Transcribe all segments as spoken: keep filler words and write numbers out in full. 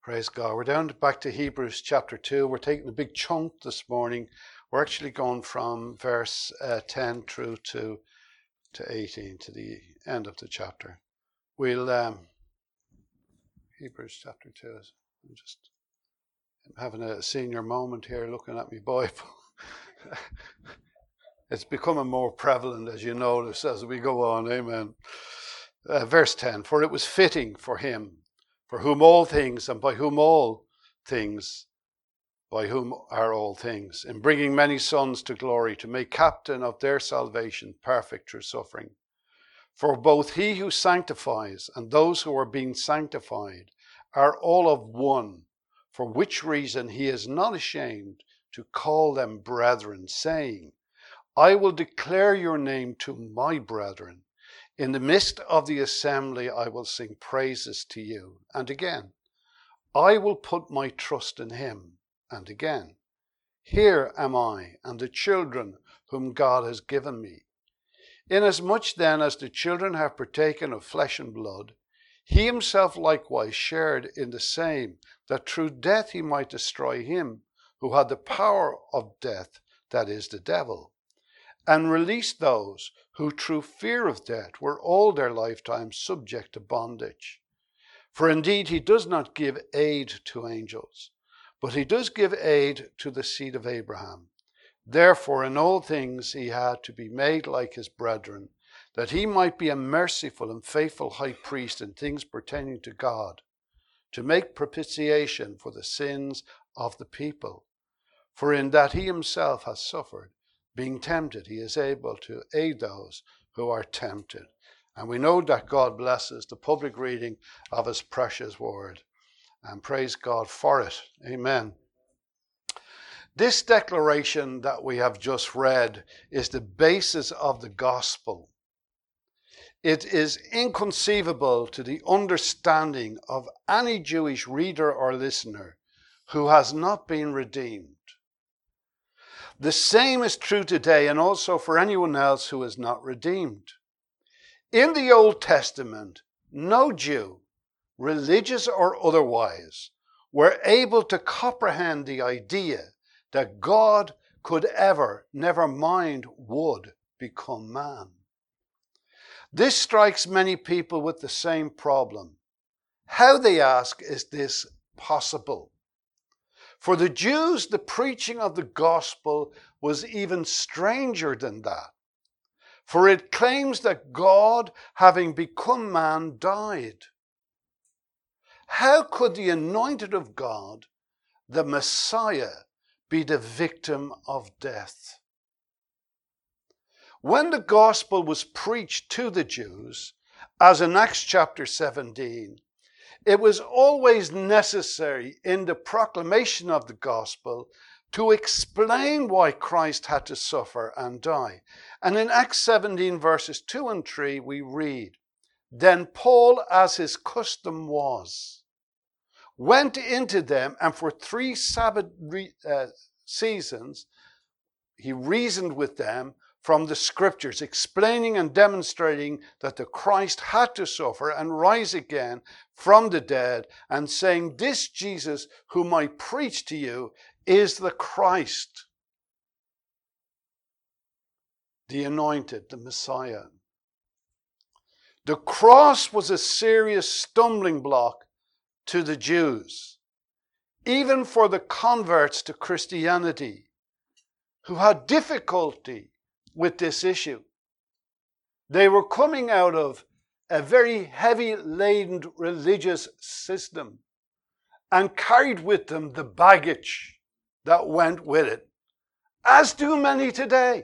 Praise God. We're down to, back to Hebrews chapter two. We're taking a big chunk this morning. We're actually going from verse uh, ten through to, to eighteen, to the end of the chapter. We'll, um, Hebrews chapter two. I'm just having a senior moment here looking at my Bible. It's becoming more prevalent, as you notice, as we go on. Amen. Uh, verse ten, for it was fitting for him, for whom all things and by whom all things, by whom are all things, in bringing many sons to glory, to make captain of their salvation perfect through suffering. For both he who sanctifies and those who are being sanctified are all of one, for which reason he is not ashamed to call them brethren, saying, I will declare your name to my brethren. In the midst of the assembly, I will sing praises to you. And again, I will put my trust in him. And again, here am I and the children whom God has given me. Inasmuch then as the children have partaken of flesh and blood, he himself likewise shared in the same, that through death he might destroy him who had the power of death, that is, the devil, and release those who through fear of death were all their lifetime subject to bondage. For indeed he does not give aid to angels, but he does give aid to the seed of Abraham. Therefore in all things he had to be made like his brethren, that he might be a merciful and faithful high priest in things pertaining to God, to make propitiation for the sins of the people. For in that he himself has suffered, being tempted, he is able to aid those who are tempted. And we know that God blesses the public reading of his precious word. And praise God for it. Amen. This declaration that we have just read is the basis of the gospel. It is inconceivable to the understanding of any Jewish reader or listener who has not been redeemed. The same is true today and also for anyone else who is not redeemed. In the Old Testament, no Jew, religious or otherwise, were able to comprehend the idea that God could ever, never mind would, become man. This strikes many people with the same problem. How, they ask, is this possible? For the Jews, the preaching of the gospel was even stranger than that. For it claims that God, having become man, died. How could the anointed of God, the Messiah, be the victim of death? When the gospel was preached to the Jews, as in Acts chapter seventeen, it was always necessary in the proclamation of the gospel to explain why Christ had to suffer and die. And in Acts seventeen verses two and three we read, Then Paul, as his custom was, went into them, and for three Sabbath re- uh, seasons he reasoned with them from the scriptures, explaining and demonstrating that the Christ had to suffer and rise again from the dead, and saying, This Jesus whom I preach to you is the Christ, the anointed, the Messiah. The cross was a serious stumbling block to the Jews, even for the converts to Christianity, who had difficulty with this issue. They were coming out of a very heavy-laden religious system and carried with them the baggage that went with it, as do many today.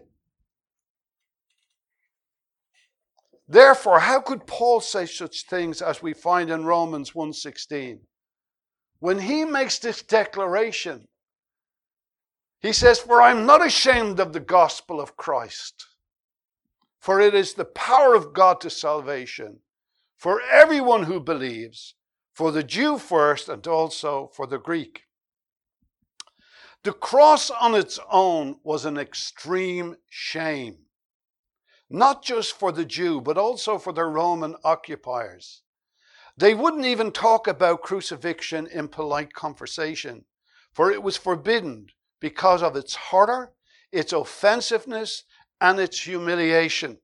Therefore, how could Paul say such things as we find in Romans one sixteen? When he makes this declaration, he says, For I am not ashamed of the gospel of Christ, for it is the power of God to salvation for everyone who believes, for the Jew first and also for the Greek. The cross on its own was an extreme shame, not just for the Jew, but also for the Roman occupiers. They wouldn't even talk about crucifixion in polite conversation, for it was forbidden because of its horror, its offensiveness, and its humiliation.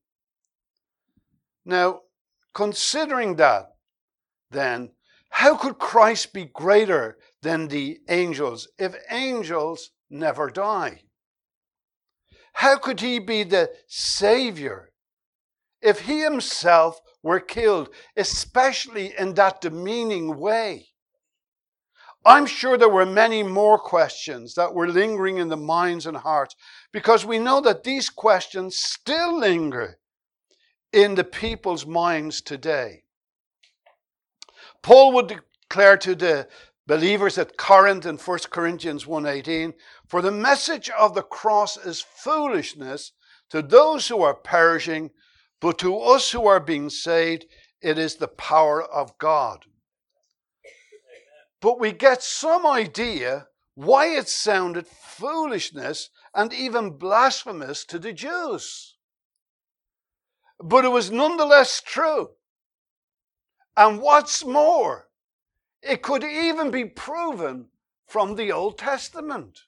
Now, considering that, then, how could Christ be greater than the angels if angels never die? How could he be the Savior if he himself were killed, especially in that demeaning way? I'm sure there were many more questions that were lingering in the minds and hearts, because we know that these questions still linger in the people's minds today. Paul would declare to the believers at Corinth in First Corinthians one eighteen, for the message of the cross is foolishness to those who are perishing, but to us who are being saved, it is the power of God. But we get some idea why it sounded foolishness and even blasphemous to the Jews. But it was nonetheless true. And what's more, it could even be proven from the Old Testament.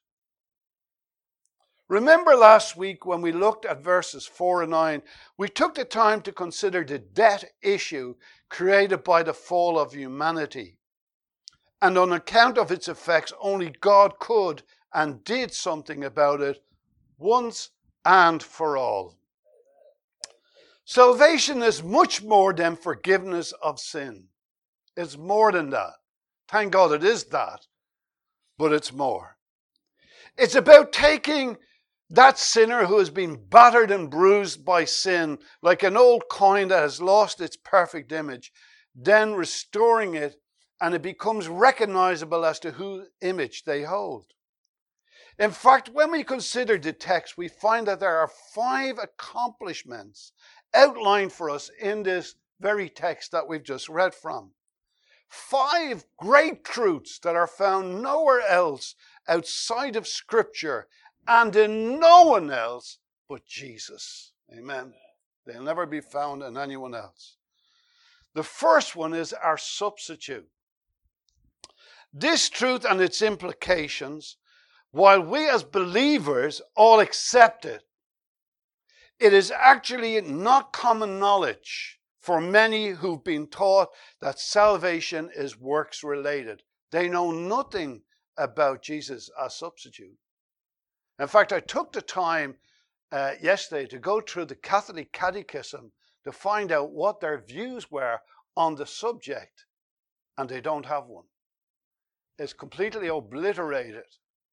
Remember last week when we looked at verses four and nine, we took the time to consider the debt issue created by the fall of humanity. And on account of its effects, only God could and did something about it once and for all. Salvation is much more than forgiveness of sin. It's more than that. Thank God it is that, but it's more. It's about taking that sinner who has been battered and bruised by sin, like an old coin that has lost its perfect image, then restoring it, and it becomes recognizable as to whose image they hold. In fact, when we consider the text, we find that there are five accomplishments outlined for us in this very text that we've just read from. Five great truths that are found nowhere else outside of Scripture and in no one else but Jesus. Amen. They'll never be found in anyone else. The first one is our substitute. This truth and its implications, while we as believers all accept it, it is actually not common knowledge for many who've been taught that salvation is works related. They know nothing about Jesus as substitute. In fact, I took the time uh, yesterday to go through the Catholic Catechism to find out what their views were on the subject, and they don't have one. It's completely obliterated.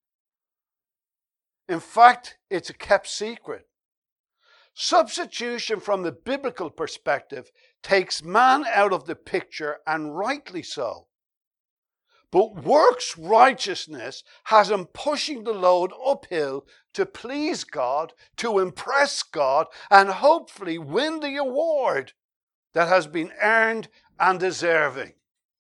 In fact, it's a kept secret. Substitution from the biblical perspective takes man out of the picture, and rightly so. But works righteousness has him pushing the load uphill to please God, to impress God, and hopefully win the award that has been earned and deserving.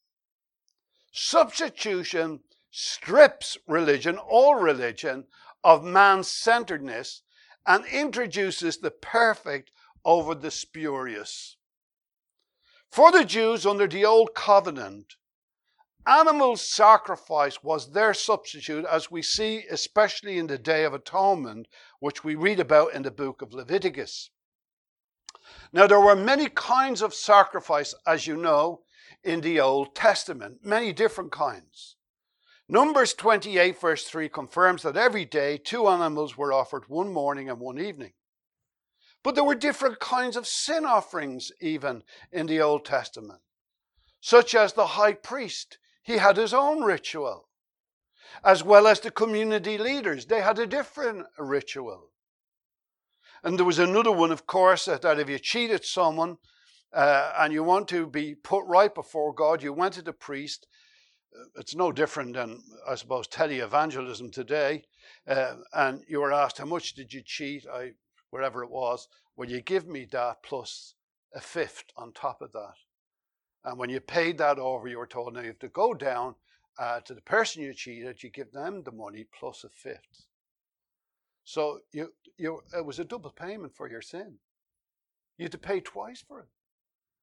Substitution strips religion, all religion, of man-centeredness and introduces the perfect over the spurious. For the Jews under the Old Covenant, animal sacrifice was their substitute, as we see especially in the Day of Atonement, which we read about in the book of Leviticus. Now, there were many kinds of sacrifice, as you know, in the Old Testament, many different kinds. Numbers twenty-eight verse three confirms that every day two animals were offered, one morning and one evening. But there were different kinds of sin offerings even in the Old Testament, such as the high priest. He had his own ritual, as well as the community leaders. They had a different ritual. And there was another one, of course, that, that if you cheated someone uh, and you want to be put right before God, you went to the priest. It's no different than, I suppose, televangelism today. Uh, and you were asked, how much did you cheat? I, wherever it was. Well, you give me that plus a fifth on top of that. And when you paid that over, you were told, now you have to go down uh, to the person you cheated, you give them the money plus a fifth. So you, you, it was a double payment for your sin. You had to pay twice for it.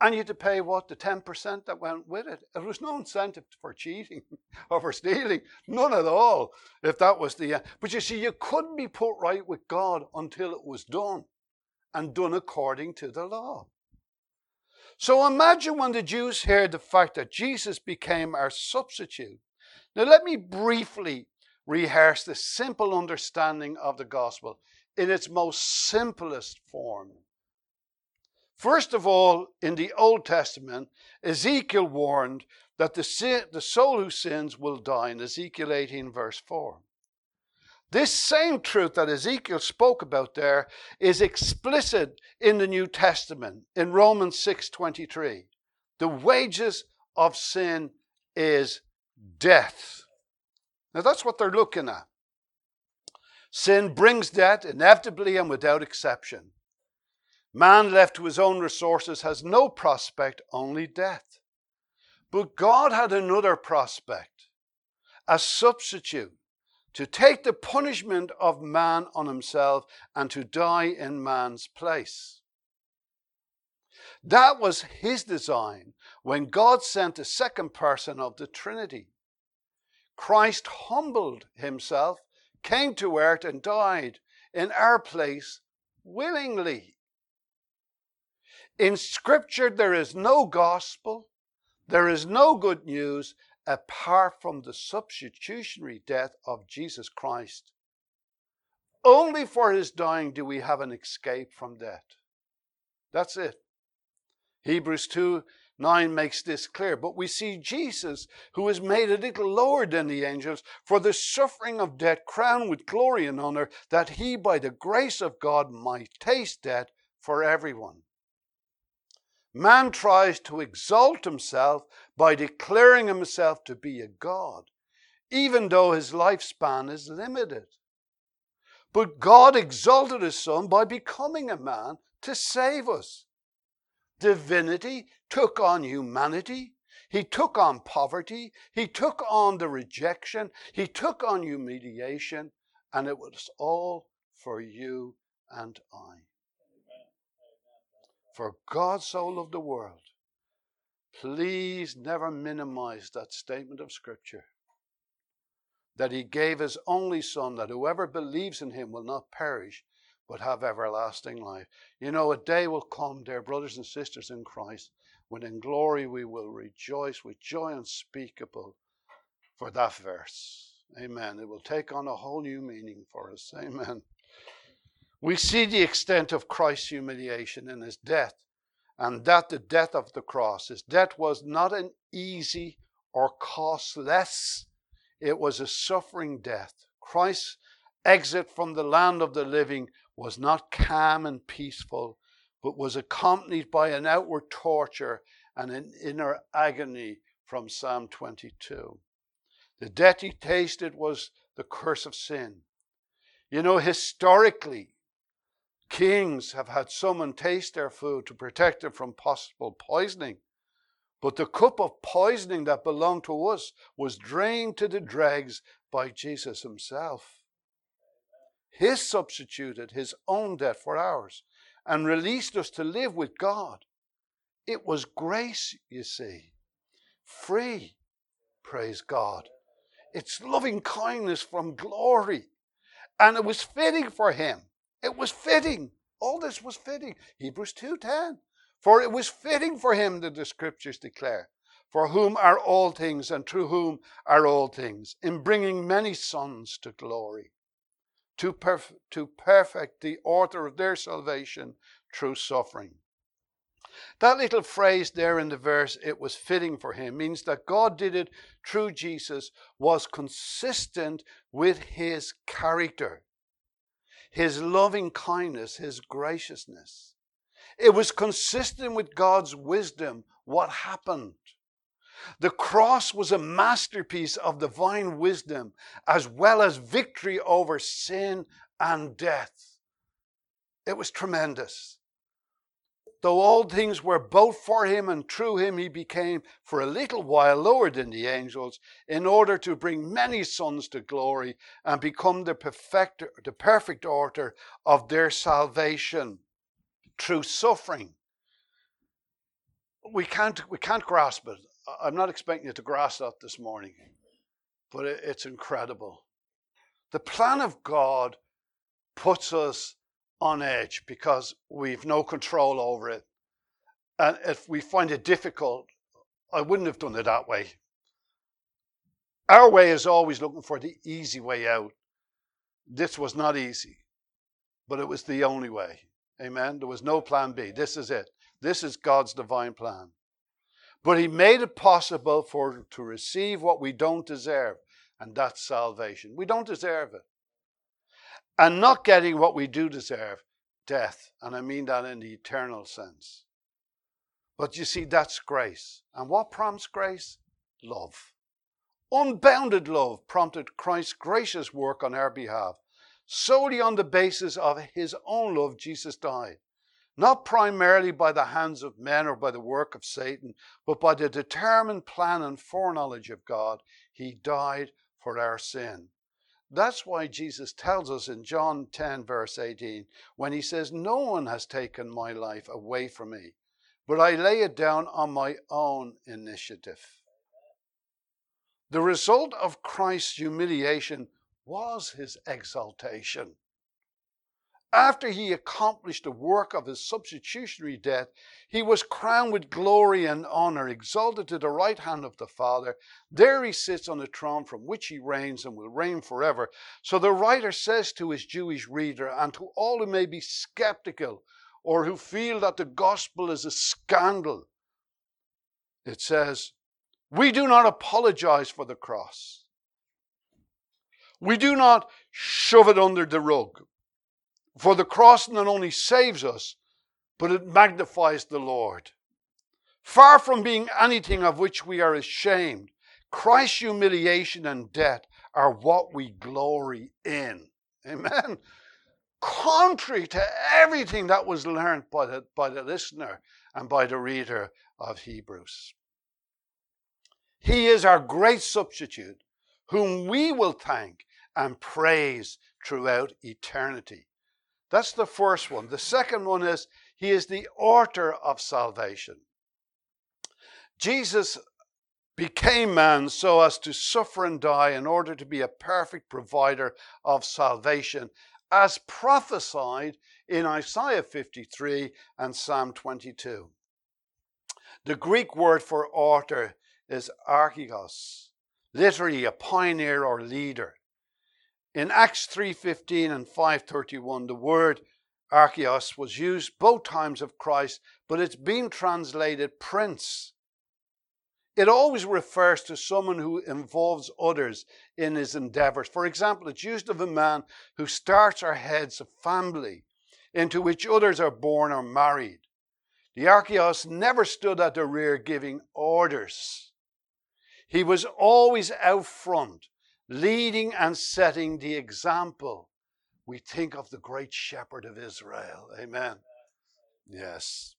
And you had to pay what? The ten percent that went with it. There was no incentive for cheating or for stealing. None at all, if that was the end. But you see, you couldn't be put right with God until it was done, and done according to the law. So imagine when the Jews heard the fact that Jesus became our substitute. Now let me briefly rehearse the simple understanding of the gospel in its most simplest form. First of all, in the Old Testament, Ezekiel warned that the, sin, the soul who sins will die in Ezekiel eighteen verse four. This same truth that Ezekiel spoke about there is explicit in the New Testament in Romans six twenty-three. The wages of sin is death. Now that's what they're looking at. Sin brings death inevitably and without exception. Man left to his own resources has no prospect, only death. But God had another prospect, a substitute, to take the punishment of man on himself and to die in man's place. That was his design when God sent the second person of the Trinity. Christ humbled himself, came to earth and died in our place willingly. In Scripture there is no gospel, there is no good news apart from the substitutionary death of Jesus Christ. Only for his dying do we have an escape from death. That's it. Hebrews two nine makes this clear. But we see Jesus, who is made a little lower than the angels, for the suffering of death, crowned with glory and honor, that he by the grace of God might taste death for everyone. Man tries to exalt himself by declaring himself to be a God, even though his lifespan is limited. But God exalted his Son by becoming a man to save us. Divinity took on humanity. He took on poverty. He took on the rejection. He took on humiliation. And it was all for you and I. For God so loved the world. Please never minimize that statement of Scripture. That he gave his only Son, that whoever believes in him will not perish, but have everlasting life. You know, a day will come, dear brothers and sisters in Christ, when in glory we will rejoice with joy unspeakable for that verse. Amen. It will take on a whole new meaning for us. Amen. We see the extent of Christ's humiliation in his death, and that the death of the cross. His death was not an easy or costless. It was a suffering death. Christ's exit from the land of the living was not calm and peaceful, but was accompanied by an outward torture and an inner agony from Psalm twenty-two. The death he tasted was the curse of sin. You know, historically, kings have had someone taste their food to protect them from possible poisoning. But the cup of poisoning that belonged to us was drained to the dregs by Jesus himself. He substituted his own death for ours and released us to live with God. It was grace, you see. Free, praise God. It's loving kindness from glory. And it was fitting for him. It was fitting. All this was fitting. Hebrews two ten. For it was fitting for him that the Scriptures declare, for whom are all things and through whom are all things, in bringing many sons to glory, to, perf- to perfect the author of their salvation through suffering. That little phrase there in the verse, it was fitting for him, means that God did it through Jesus, was consistent with his character, his loving kindness, his graciousness. It was consistent with God's wisdom, what happened. The cross was a masterpiece of divine wisdom, as well as victory over sin and death. It was tremendous. Though all things were both for him and through him, he became for a little while lower than the angels, in order to bring many sons to glory and become the perfect, the perfect author of their salvation through suffering. we can't we can't grasp it. I'm not expecting you to grasp that this morning, but it, it's incredible. The plan of God puts us on edge because we've no control over it. And if we find it difficult, I wouldn't have done it that way. Our way is always looking for the easy way out. This was not easy, but it was the only way. Amen. There was no plan B. This is it. This is God's divine plan. But he made it possible for to receive what we don't deserve, and that's salvation. We don't deserve it. And not getting what we do deserve, death. And I mean that in the eternal sense. But you see, that's grace. And what prompts grace? Love. Unbounded love prompted Christ's gracious work on our behalf. Solely on the basis of his own love, Jesus died. Not primarily by the hands of men or by the work of Satan, but by the determined plan and foreknowledge of God. He died for our sin. That's why Jesus tells us in John ten, verse eighteen, when he says, "No one has taken my life away from me, but I lay it down on my own initiative." The result of Christ's humiliation was his exaltation. After he accomplished the work of his substitutionary death, he was crowned with glory and honor, exalted to the right hand of the Father. There he sits on the throne from which he reigns and will reign forever. So the writer says to his Jewish reader and to all who may be skeptical or who feel that the gospel is a scandal, it says, we do not apologize for the cross. We do not shove it under the rug. For the cross not only saves us, but it magnifies the Lord. Far from being anything of which we are ashamed, Christ's humiliation and death are what we glory in. Amen. Contrary to everything that was learned by the, by the listener and by the reader of Hebrews. He is our great substitute, whom we will thank and praise throughout eternity. That's the first one. The second one is, he is the author of salvation. Jesus became man so as to suffer and die in order to be a perfect provider of salvation, as prophesied in Isaiah fifty-three and Psalm twenty-two. The Greek word for author is archegos, literally a pioneer or leader. In Acts three fifteen and five thirty-one, the word archegos was used both times of Christ, but it's been translated prince. It always refers to someone who involves others in his endeavors. For example, it's used of a man who starts or heads a family into which others are born or married. The archegos never stood at the rear giving orders. He was always out front, leading and setting the example. We think of the great shepherd of Israel. Amen. Yes.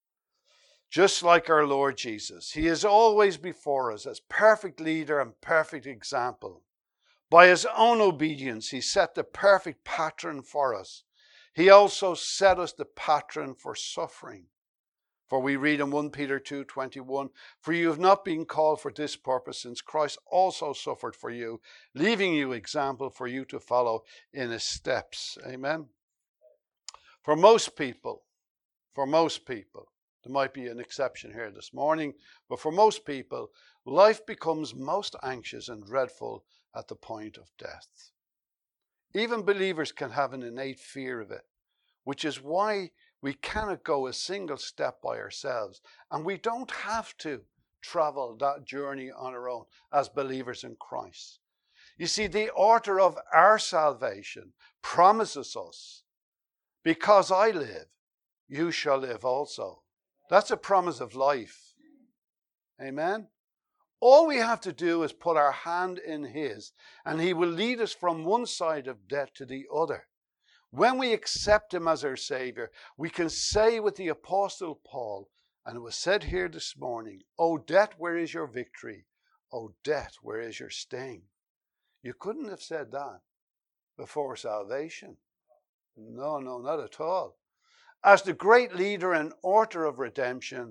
Just like our Lord Jesus, he is always before us as perfect leader and perfect example. By his own obedience, he set the perfect pattern for us. He also set us the pattern for suffering. For we read in First Peter two twenty-one, for you have not been called for this purpose, since Christ also suffered for you, leaving you example for you to follow in his steps. Amen. For most people, for most people, there might be an exception here this morning, but for most people, life becomes most anxious and dreadful at the point of death. Even believers can have an innate fear of it, which is why we cannot go a single step by ourselves, and we don't have to travel that journey on our own as believers in Christ. You see, the author of our salvation promises us, because I live, you shall live also. That's a promise of life. Amen. All we have to do is put our hand in his, and he will lead us from one side of death to the other. When we accept him as our Savior, we can say with the Apostle Paul, and it was said here this morning, O death, where is your victory? O death, where is your sting? You couldn't have said that before salvation. No, no, not at all. As the great leader and author of redemption,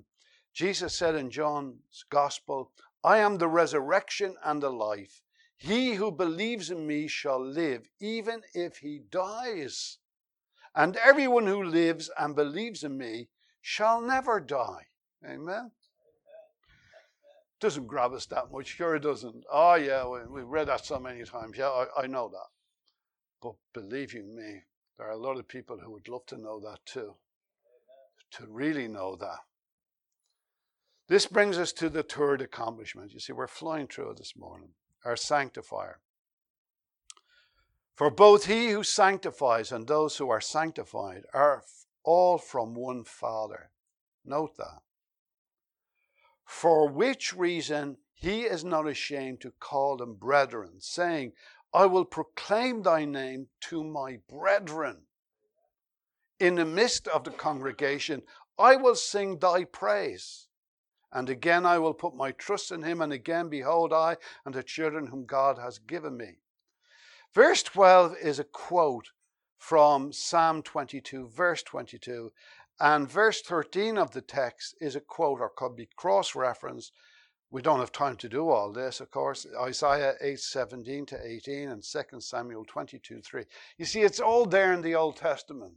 Jesus said in John's Gospel, I am the resurrection and the life. He who believes in me shall live, even if he dies. And everyone who lives and believes in me shall never die. Amen. Doesn't grab us that much. Sure it doesn't. Oh yeah, we, we've read that so many times. Yeah, I, I know that. But believe you me, there are a lot of people who would love to know that too. To really know that. This brings us to the third accomplishment. You see, we're flying through it this morning. Our sanctifier. For both he who sanctifies and those who are sanctified are all from one Father. Note that. For which reason he is not ashamed to call them brethren, saying, I will proclaim thy name to my brethren. In the midst of the congregation, I will sing thy praise. And again I will put my trust in him, and again behold I and the children whom God has given me. Verse twelve is a quote from Psalm twenty-two, verse twenty-two. And verse thirteen of the text is a quote, or could be cross-referenced. We don't have time to do all this, of course. Isaiah eight, seventeen to eighteen and Second Samuel twenty-two, three. You see, it's all there in the Old Testament.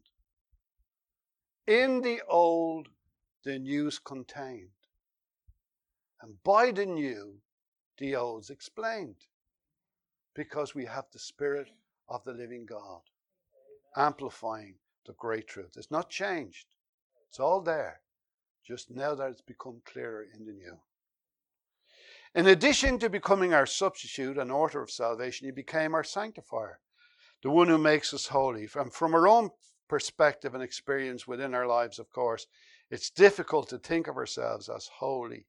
In the Old, the New's contained. And by the New, the Old's explained. Because we have the Spirit of the living God amplifying the great truth. It's not changed. It's all there. Just now that it's become clearer in the New. In addition to becoming our substitute and author of salvation, he became our sanctifier, the one who makes us holy. From, from our own perspective and experience within our lives, of course, it's difficult to think of ourselves as holy.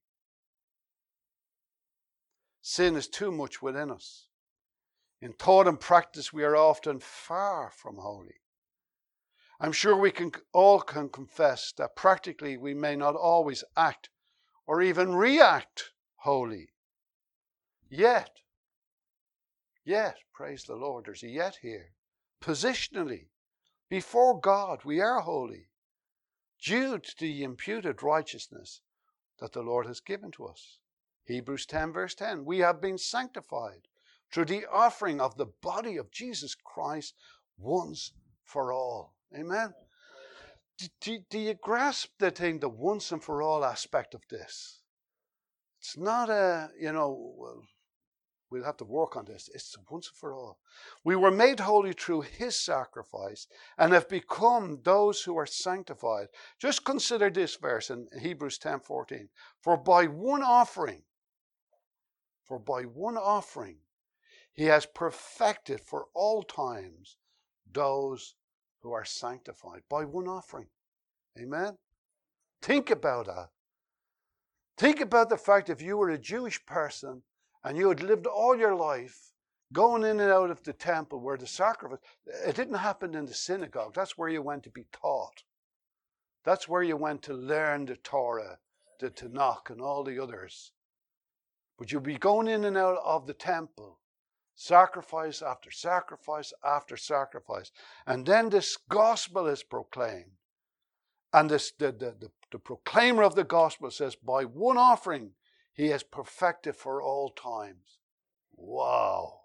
Sin is too much within us. In thought and practice, we are often far from holy. I'm sure we can all can confess that practically we may not always act or even react holy. Yet, yet, praise the Lord, there's a yet here. Positionally, before God, we are holy, due to the imputed righteousness that the Lord has given to us. Hebrews ten, verse ten, we have been sanctified through the offering of the body of Jesus Christ once for all. Amen? Do, do, do you grasp the thing, the once and for all aspect of this? It's not a, you know, well, we'll have to work on this. It's once and for all. We were made holy through his sacrifice and have become those who are sanctified. Just consider this verse in Hebrews ten, fourteen. For by one offering, for by one offering, he has perfected for all times those who are sanctified. By one offering. Amen? Think about that. Think about the fact if you were a Jewish person and you had lived all your life going in and out of the temple where the sacrifice, it didn't happen in the synagogue. That's where you went to be taught. That's where you went to learn the Torah, the Tanakh, and all the others. But you'd be going in and out of the temple. Sacrifice after sacrifice after sacrifice. And then this gospel is proclaimed. And this, the, the, the, the proclaimer of the gospel says, by one offering, he has perfected for all times. Wow.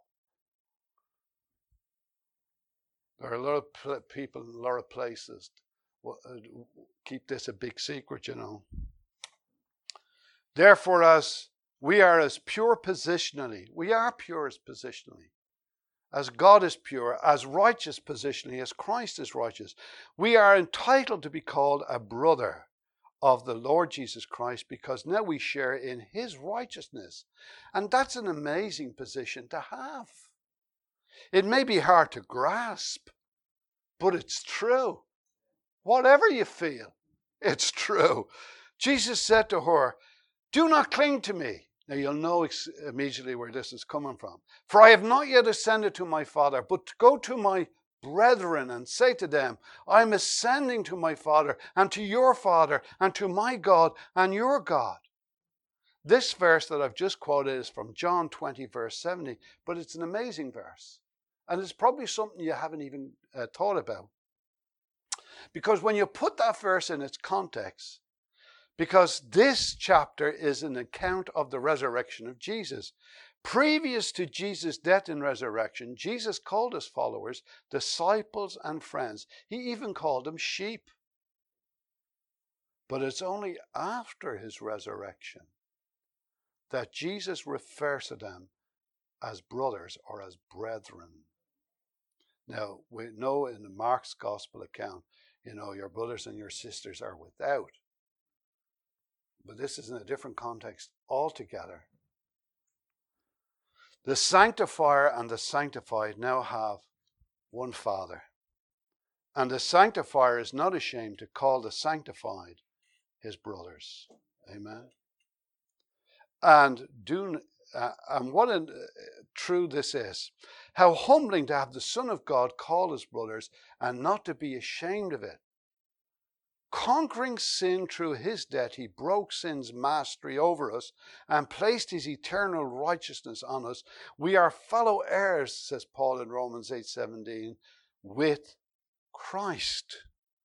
There are a lot of people in a lot of places keep this a big secret, you know. Therefore, as we are as pure positionally, we are pure as positionally, as God is pure, as righteous positionally, as Christ is righteous. We are entitled to be called a brother of the Lord Jesus Christ because now we share in his righteousness. And that's an amazing position to have. It may be hard to grasp, but it's true. Whatever you feel, it's true. Jesus said to her, do not cling to me. Now you'll know ex- immediately where this is coming from. For I have not yet ascended to my Father, but go to my brethren and say to them, I am ascending to my Father and to your Father and to my God and your God. This verse that I've just quoted is from John twenty, verse seventy, but it's an amazing verse. And it's probably something you haven't even uh, thought about. Because when you put that verse in its context, Because this chapter is an account of the resurrection of Jesus. Previous to Jesus' death and resurrection, Jesus called his followers disciples and friends. He even called them sheep. But it's only after his resurrection that Jesus refers to them as brothers or as brethren. Now, we know in the Mark's gospel account, you know, your brothers and your sisters are without. But this is in a different context altogether. The sanctifier and the sanctified now have one Father. And the sanctifier is not ashamed to call the sanctified his brothers. Amen. And do uh, and what a, uh, true this is. How humbling to have the Son of God call his brothers and not to be ashamed of it. Conquering sin through his death, he broke sin's mastery over us and placed his eternal righteousness on us. We are fellow heirs, says Paul in Romans eight seventeen, with Christ.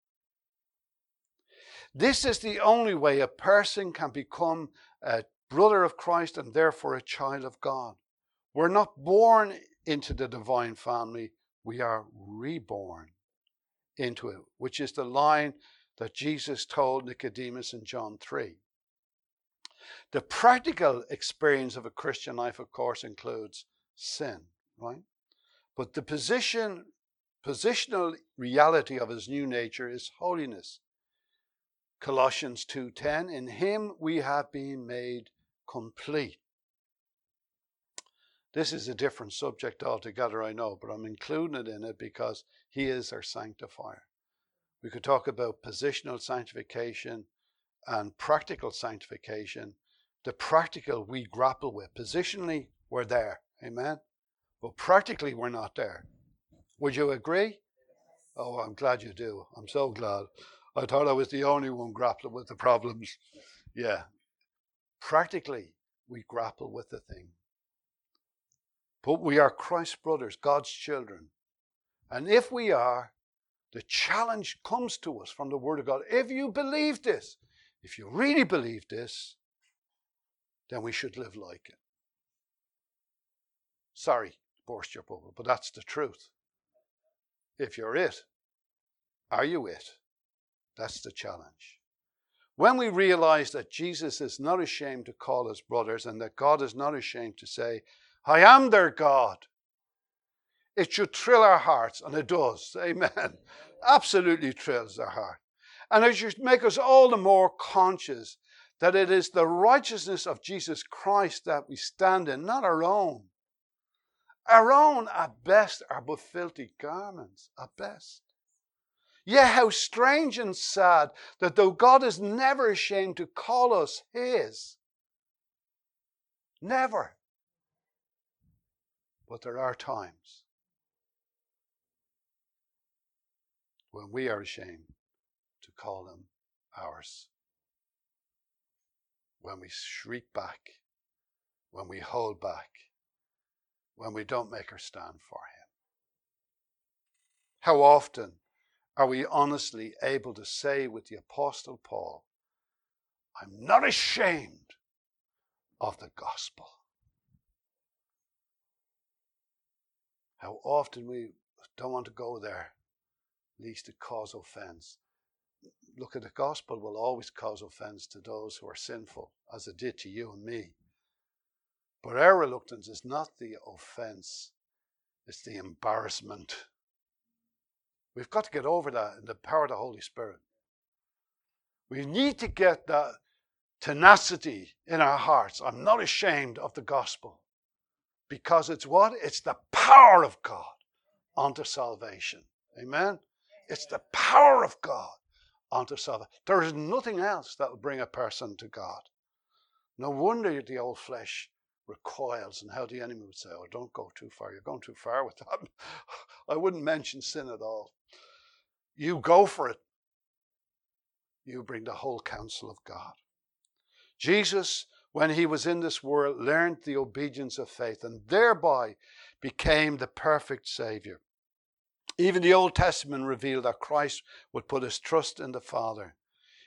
This is the only way a person can become a brother of Christ and therefore a child of God. We're not born into the divine family, we are reborn into it, which is the line that Jesus told Nicodemus in John three. The practical experience of a Christian life, of course, includes sin, right? But the position, positional reality of his new nature is holiness. Colossians two ten, in him we have been made complete. This is a different subject altogether, I know, but I'm including it in it because he is our sanctifier. We could talk about positional sanctification and practical sanctification. The practical we grapple with. Positionally, we're there. Amen? But practically, we're not there. Would you agree? Oh, I'm glad you do. I'm so glad. I thought I was the only one grappling with the problems. Yeah. Practically, we grapple with the thing. But we are Christ's brothers, God's children. And if we are, the challenge comes to us from the Word of God. If you believe this, if you really believe this, then we should live like it. Sorry, burst your bubble, but that's the truth. If you're it, are you it? That's the challenge. When we realize that Jesus is not ashamed to call us brothers and that God is not ashamed to say, I am their God, it should thrill our hearts, and it does. Amen. Absolutely thrills our heart. And it should make us all the more conscious that it is the righteousness of Jesus Christ that we stand in, not our own. Our own, at best, are but filthy garments, at best. Yet how strange and sad that though God is never ashamed to call us his, never. But there are times when we are ashamed to call him ours. When we shriek back, when we hold back, when we don't make our stand for him. How often are we honestly able to say with the Apostle Paul, I'm not ashamed of the gospel. How often we don't want to go there, lest it cause offense. Look, at the gospel will always cause offense to those who are sinful, as it did to you and me. But our reluctance is not the offense, it's the embarrassment. We've got to get over that in the power of the Holy Spirit. We need to get that tenacity in our hearts. I'm not ashamed of the gospel. Because it's what? It's the power of God unto salvation. Amen? It's the power of God unto salvation. There is nothing else that will bring a person to God. No wonder the old flesh recoils and how the enemy would say, oh, don't go too far. You're going too far with that. I wouldn't mention sin at all. You go for it. You bring the whole counsel of God. Jesus, when he was in this world, learned the obedience of faith and thereby became the perfect Savior. Even the Old Testament revealed that Christ would put his trust in the Father.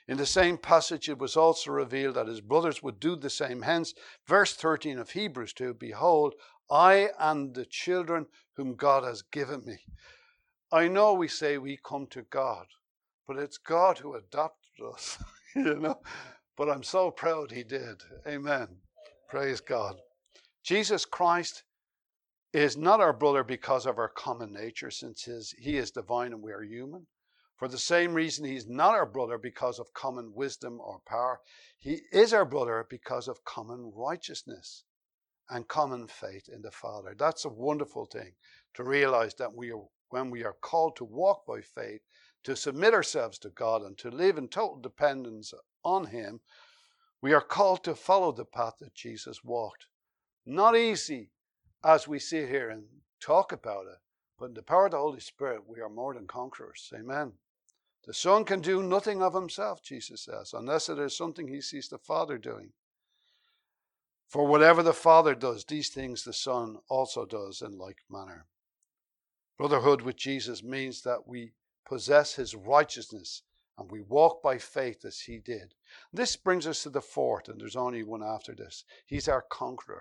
In the same passage, it was also revealed that his brothers would do the same. Hence, verse thirteen of Hebrews two, behold, I and the children whom God has given me. I know we say we come to God, but it's God who adopted us, you know. But I'm so proud he did. Amen. Praise God. Jesus Christ is not our brother because of our common nature, since his, he is divine and we are human. For the same reason, he's not our brother because of common wisdom or power. He is our brother because of common righteousness and common faith in the Father. That's a wonderful thing, to realize that we are, when we are called to walk by faith, to submit ourselves to God and to live in total dependence on him, we are called to follow the path that Jesus walked. Not easy as we sit here and talk about it, but in the power of the Holy Spirit, we are more than conquerors. Amen. The Son can do nothing of himself, Jesus says, unless it is something he sees the Father doing. For whatever the Father does, these things the Son also does in like manner. Brotherhood with Jesus means that we possess his righteousness and we walk by faith as he did. This brings us to the fourth, and there's only one after this. He's our conqueror.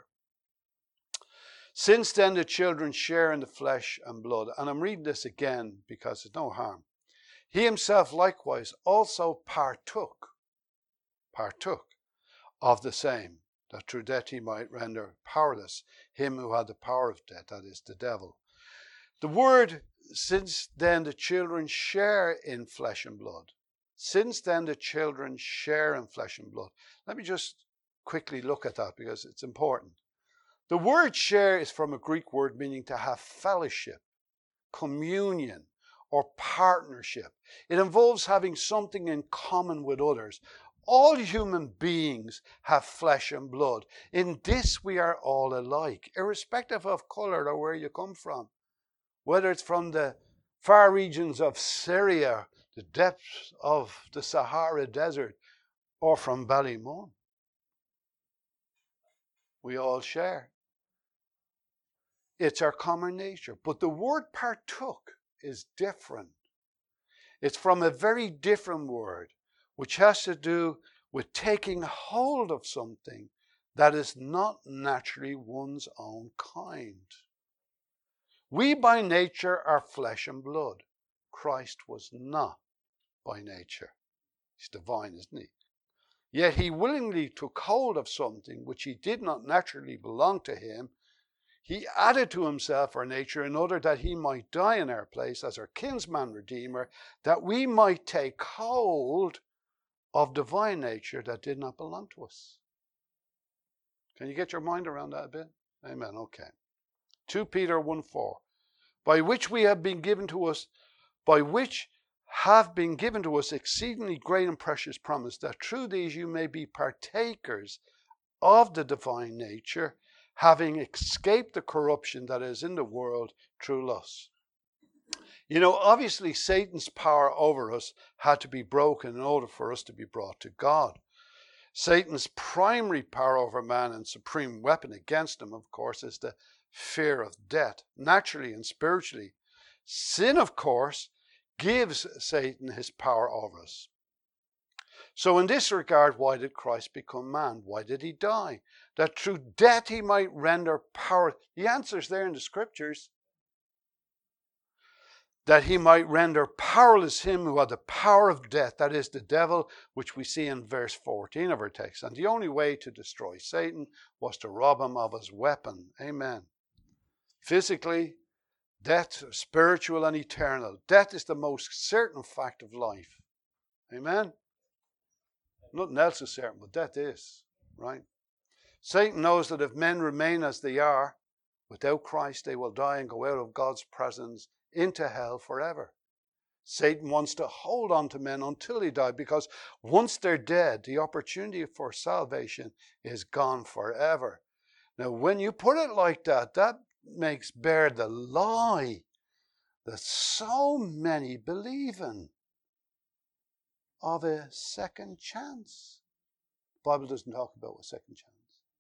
Since then the children share in the flesh and blood. And I'm reading this again because there's no harm. He himself likewise also partook, partook of the same, that through death he might render powerless him who had the power of death, that is the devil. The word, since then the children share in flesh and blood. Since then the children share in flesh and blood. Let me just quickly look at that because it's important. The word share is from a Greek word meaning to have fellowship, communion, or partnership. It involves having something in common with others. All human beings have flesh and blood. In this we are all alike, irrespective of color or where you come from. Whether it's from the far regions of Syria, the depths of the Sahara Desert, or from Ballymun. We all share. It's our common nature. But the word partook is different. It's from a very different word, which has to do with taking hold of something that is not naturally one's own kind. We by nature are flesh and blood. Christ was not by nature. He's divine, isn't he? Yet he willingly took hold of something which he did not naturally belong to him. He added to himself our nature in order that he might die in our place as our kinsman redeemer, that we might take hold of divine nature that did not belong to us. Can you get your mind around that a bit? Amen. Okay. Second Peter one four. By which we have been given to us, by which have been given to us exceedingly great and precious promise, that through these you may be partakers of the divine nature, having escaped the corruption that is in the world through lust. You know, obviously Satan's power over us had to be broken in order for us to be brought to God. Satan's primary power over man and supreme weapon against him, of course, is the fear of death, naturally and spiritually. Sin, of course, gives Satan his power over us. So in this regard, why did Christ become man? Why did he die? That through death he might render power. The answer's there in the scriptures. That he might render powerless him who had the power of death, that is the devil, which we see in verse fourteen of our text. And the only way to destroy Satan was to rob him of his weapon. Amen. Physically, death, spiritual and eternal. Death is the most certain fact of life. Amen. Nothing else is certain, but death is, right? Satan knows that if men remain as they are, without Christ, they will die and go out of God's presence into hell forever. Satan wants to hold on to men until they die, because once they're dead, the opportunity for salvation is gone forever. Now, when you put it like that, that makes bare the lie that so many believe in of a second chance. The Bible doesn't talk about a second chance.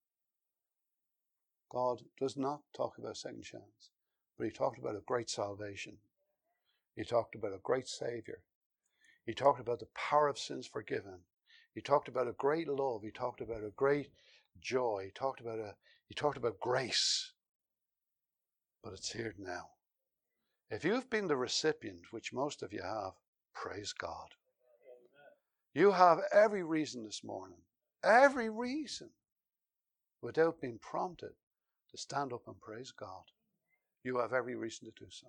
God does not talk about a second chance, but he talked about a great salvation. He talked about a great Savior. He talked about the power of sins forgiven. He talked about a great love. He talked about a great joy. He talked about a he talked about grace. But it's here now. If you've been the recipient, which most of you have, praise God. You have every reason this morning, every reason, without being prompted, to stand up and praise God. You have every reason to do so.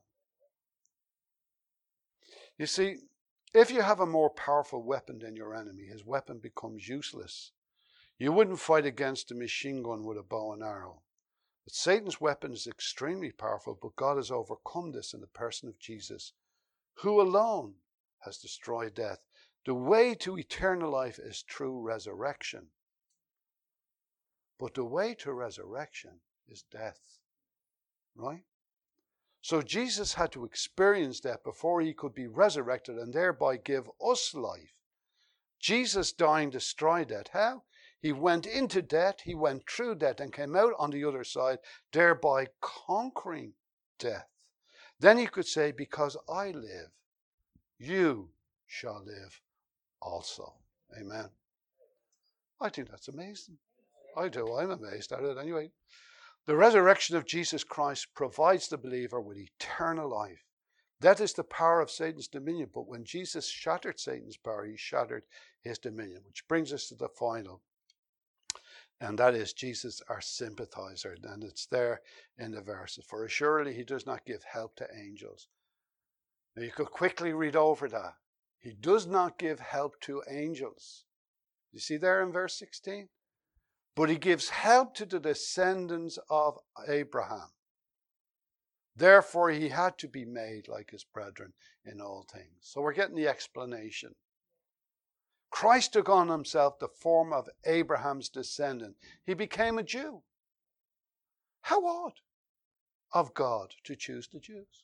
You see, if you have a more powerful weapon than your enemy, his weapon becomes useless. You wouldn't fight against a machine gun with a bow and arrow. But Satan's weapon is extremely powerful, but God has overcome this in the person of Jesus, who alone has destroyed death. The way to eternal life is through resurrection. But the way to resurrection is death. Right? So Jesus had to experience death before he could be resurrected and thereby give us life. Jesus dying destroyed death. How? He went into death, he went through death and came out on the other side, thereby conquering death. Then he could say, because I live, you shall live also. Amen. I think that's amazing. I do. I'm amazed at it anyway. The resurrection of Jesus Christ provides the believer with eternal life. That is the power of Satan's dominion. But when Jesus shattered Satan's power, he shattered his dominion, which brings us to the final. And that is Jesus, our sympathizer. And it's there in the verses. For assuredly he does not give help to angels. Now you could quickly read over that. He does not give help to angels. You see there in verse sixteen? But he gives help to the descendants of Abraham. Therefore he had to be made like his brethren in all things. So we're getting the explanation. Christ took on himself the form of Abraham's descendant. He became a Jew. How odd of God to choose the Jews.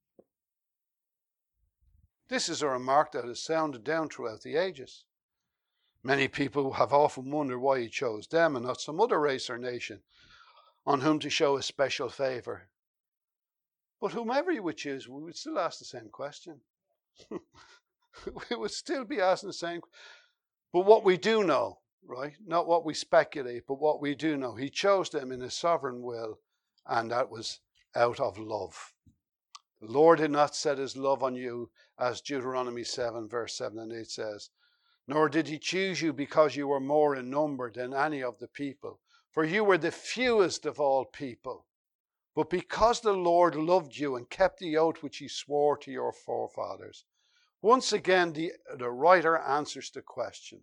This is a remark that has sounded down throughout the ages. Many people have often wondered why he chose them and not some other race or nation on whom to show a special favor. But whomever you would choose, we would still ask the same question. We would still be asking the same. But what we do know, right? Not what we speculate, but what we do know. He chose them in his sovereign will, and that was out of love. The Lord did not set his love on you, as Deuteronomy seven, verse seven and eight says. Nor did he choose you because you were more in number than any of the people, for you were the fewest of all people. But because the Lord loved you and kept the oath which he swore to your forefathers. Once again, the, the writer answers the question.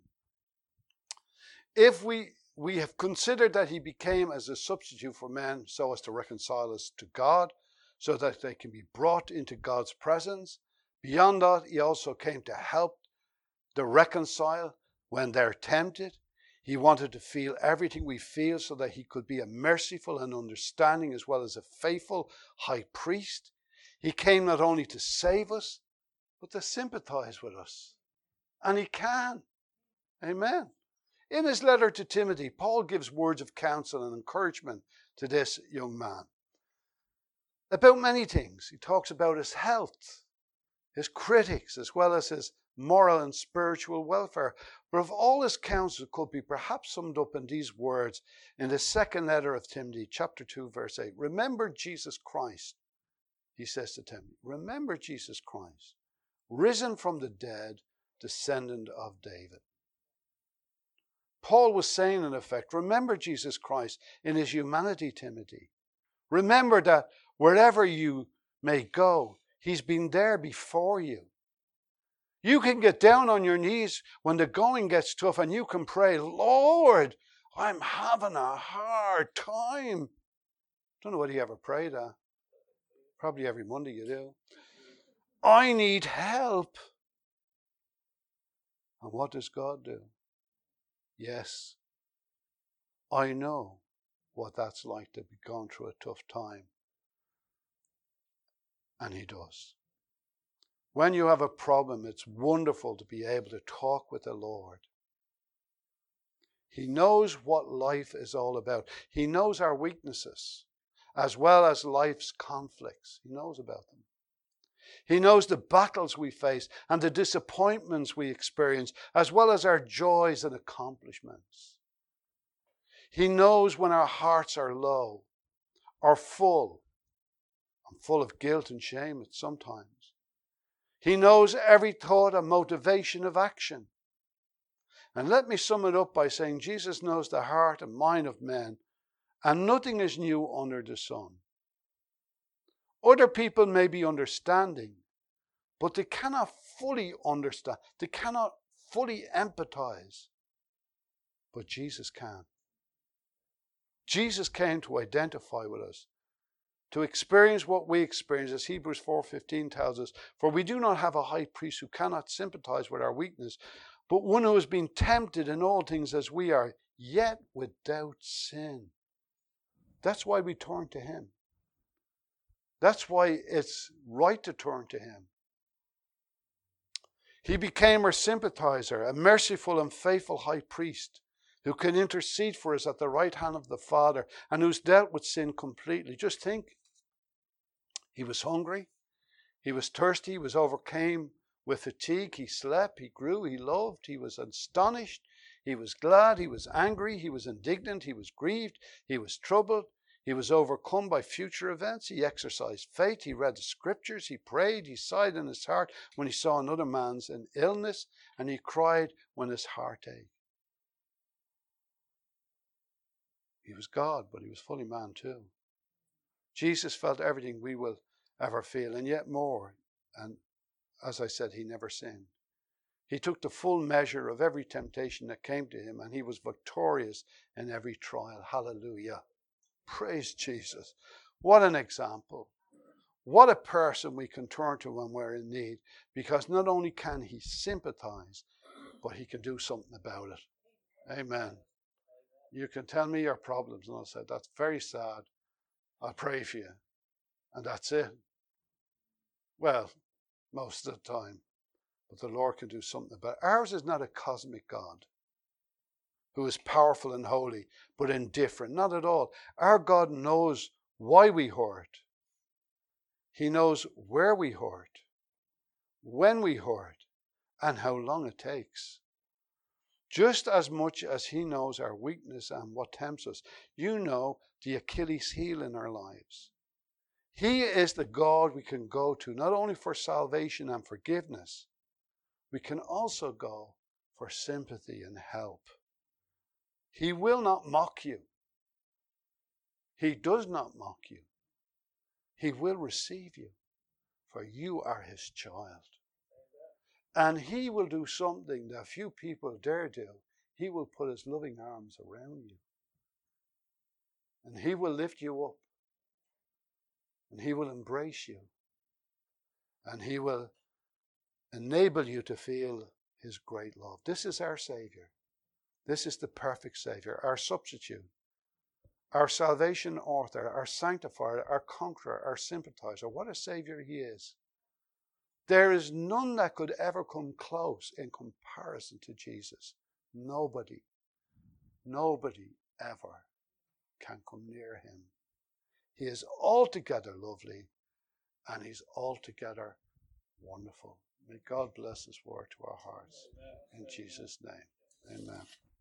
If we, we have considered that he became as a substitute for men so as to reconcile us to God, so that they can be brought into God's presence. Beyond that, he also came to help the reconcile when they're tempted. He wanted to feel everything we feel so that he could be a merciful and understanding as well as a faithful high priest. He came not only to save us, but to sympathize with us. And he can. Amen. In his letter to Timothy, Paul gives words of counsel and encouragement to this young man. About many things. He talks about his health, his critics, as well as his moral and spiritual welfare. But of all his counsel could be perhaps summed up in these words in the second letter of Timothy, chapter two, verse eight. Remember Jesus Christ, he says to Timothy. Remember Jesus Christ, risen from the dead, descendant of David. Paul was saying, in effect, remember Jesus Christ in his humanity, Timothy. Remember that wherever you may go, he's been there before you. You can get down on your knees when the going gets tough and you can pray, Lord, I'm having a hard time. Don't know whether you ever prayed that. Probably every Monday you do. I need help. And what does God do? Yes, I know what that's like to be going through a tough time. And he does. When you have a problem, it's wonderful to be able to talk with the Lord. He knows what life is all about. He knows our weaknesses, as well as life's conflicts. He knows about them. He knows the battles we face and the disappointments we experience, as well as our joys and accomplishments. He knows when our hearts are low or full, and full of guilt and shame at sometimes. He knows every thought and motivation of action. And let me sum it up by saying Jesus knows the heart and mind of men, and nothing is new under the sun. Other people may be understanding, but they cannot fully understand. They cannot fully empathize. But Jesus can. Jesus came to identify with us, to experience what we experience, as Hebrews four fifteen tells us. For we do not have a high priest who cannot sympathize with our weakness, but one who has been tempted in all things as we are, yet without sin. That's why we turn to him. That's why it's right to turn to him. He became our sympathizer, a merciful and faithful high priest who can intercede for us at the right hand of the Father and who's dealt with sin completely. Just think. He was hungry. He was thirsty. He was overcome with fatigue. He slept. He grew. He loved. He was astonished. He was glad. He was angry. He was indignant. He was grieved. He was troubled. He was overcome by future events. He exercised faith. He read the scriptures. He prayed. He sighed in his heart when he saw another man's in illness. And he cried when his heart ached. He was God, but he was fully man too. Jesus felt everything we will ever feel, and yet more. And as I said, he never sinned. He took the full measure of every temptation that came to him, and he was victorious in every trial. Hallelujah. Praise Jesus. What an example. What a person we can turn to when we're in need, because not only can he sympathize, but he can do something about it. Amen. You can tell me your problems, and I'll say, that's very sad. I'll pray for you. And that's it. Well, most of the time. But the Lord can do something about it. Ours is not a cosmic God who is powerful and holy, but indifferent. Not at all. Our God knows why we hurt. He knows where we hurt, when we hurt, and how long it takes. Just as much as he knows our weakness and what tempts us. You know the Achilles heel in our lives. He is the God we can go to, not only for salvation and forgiveness, we can also go for sympathy and help. He will not mock you. He does not mock you. He will receive you, for you are his child. And he will do something that few people dare do. He will put his loving arms around you. And he will lift you up. And he will embrace you. And he will enable you to feel his great love. This is our Savior. This is the perfect Savior, our substitute, our salvation author, our sanctifier, our conqueror, our sympathizer. What a Savior he is. There is none that could ever come close in comparison to Jesus. Nobody, nobody ever can come near him. He is altogether lovely and he's altogether wonderful. May God bless his word to our hearts. In Jesus' name, amen.